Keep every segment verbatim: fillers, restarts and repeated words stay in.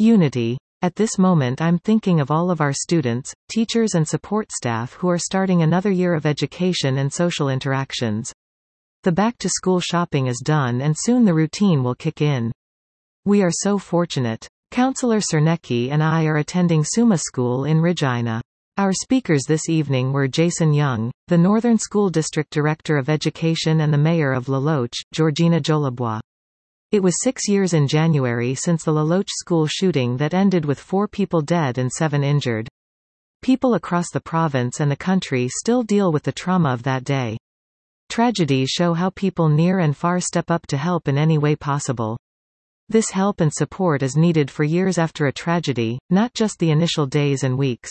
Unity. At this moment I'm thinking of all of our students, teachers and support staff who are starting another year of education and social interactions. The back-to-school shopping is done and soon the routine will kick in. We are so fortunate. Councillor Cernecki and I are attending Summa School in Regina. Our speakers this evening were Jason Young, the Northern School District Director of Education, and the Mayor of La Loche, Georgina Jolibois. It was six years in January since the La Loche school shooting that ended with four people dead and seven injured. People across the province and the country still deal with the trauma of that day. Tragedies show how people near and far step up to help in any way possible. This help and support is needed for years after a tragedy, not just the initial days and weeks.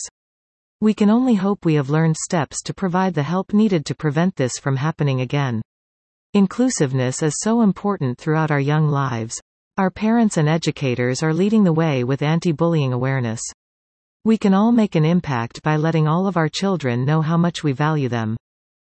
We can only hope we have learned steps to provide the help needed to prevent this from happening again. Inclusiveness is so important throughout our young lives. Our parents and educators are leading the way with anti-bullying awareness. We can all make an impact by letting all of our children know how much we value them.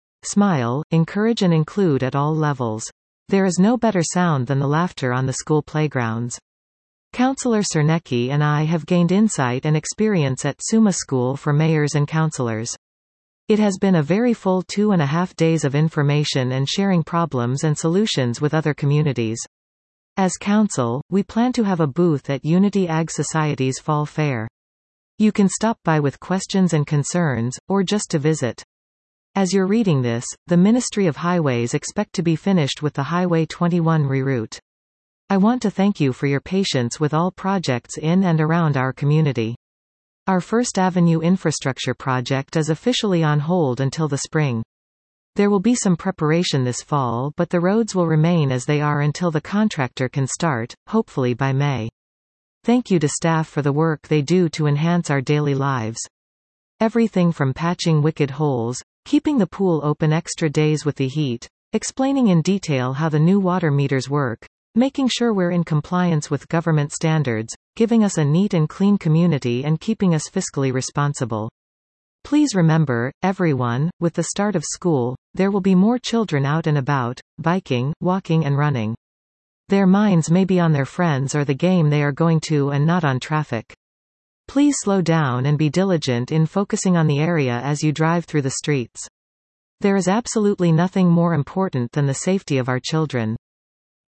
Smile, encourage and include at all levels. There is no better sound than the laughter on the school playgrounds. Councillor Cernecki and I have gained insight and experience at Summa School for mayors and councillors. It has been a very full two and a half days of information and sharing problems and solutions with other communities. As council, we plan to have a booth at Unity Ag Society's Fall Fair. You can stop by with questions and concerns, or just to visit. As you're reading this, the Ministry of Highways expect to be finished with the Highway twenty-one reroute. I want to thank you for your patience with all projects in and around our community. Our First Avenue infrastructure project is officially on hold until the spring. There will be some preparation this fall, but the roads will remain as they are until the contractor can start, hopefully by May. Thank you to staff for the work they do to enhance our daily lives. Everything from patching wicked holes, keeping the pool open extra days with the heat, explaining in detail how the new water meters work, making sure we're in compliance with government standards, giving us a neat and clean community and keeping us fiscally responsible. Please remember, everyone, with the start of school, there will be more children out and about, biking, walking and running. Their minds may be on their friends or the game they are going to and not on traffic. Please slow down and be diligent in focusing on the area as you drive through the streets. There is absolutely nothing more important than the safety of our children.